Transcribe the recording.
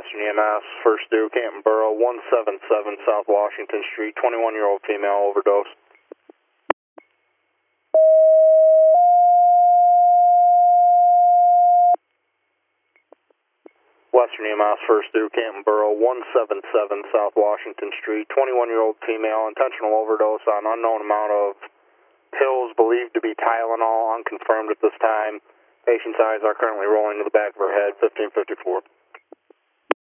Western EMS, First Due, Canton Borough, 177 South Washington Street, 21-year-old female overdose. Western EMS, First Due, Canton Borough, 177 South Washington Street, 21-year-old female, intentional overdose on unknown amount of pills believed to be Tylenol, unconfirmed at this time. Patient's eyes are currently rolling to the back of her head, 1554.